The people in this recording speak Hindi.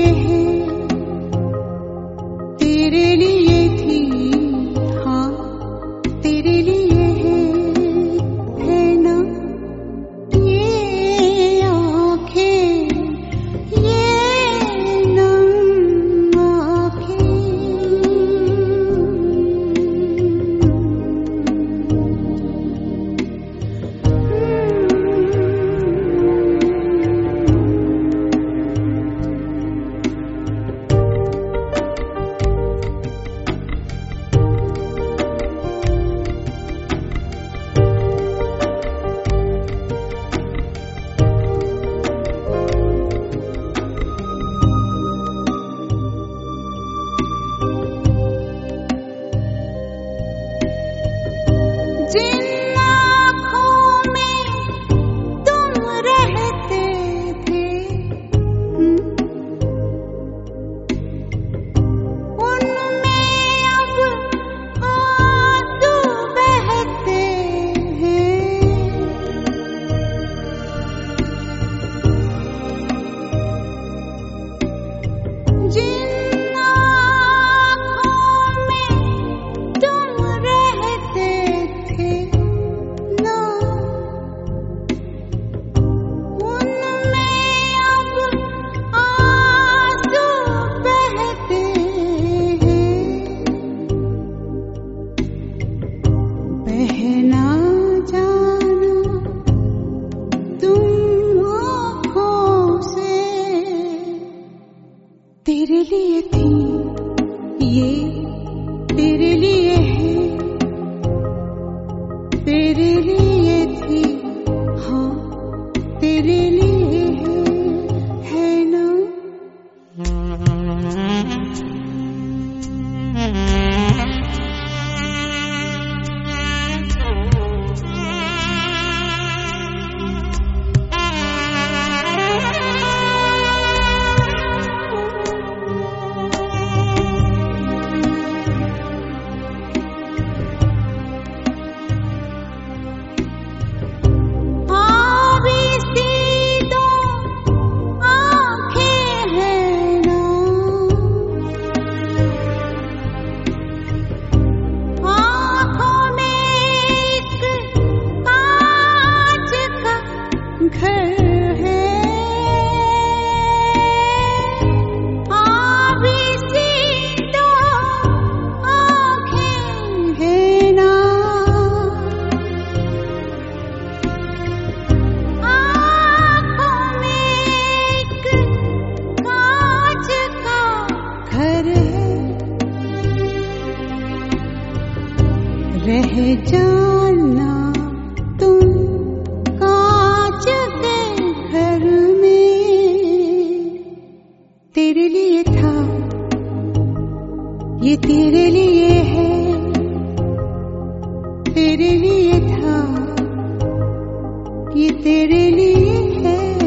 लिए है, तेरे लिए थी, हाँ तेरे लिए है ना ये आँखें, ये नम आँखें। जिन आँखों में तुम रहते थे, उनमें अब आंसू बहते हैं। जिन आँखों में तुम रहते थे ना, उनमें अब आंसू बहते हैं। बहना जाना तुम आँखों से, तेरे लिए थी ये, तेरे लिए है, तेरे लिए थी, हाँ तेरे लिए है ना। रह जाना तुम कांच के घर में, तेरे लिए था ये, तेरे लिए है, तेरे लिए था ये, तेरे लिए है।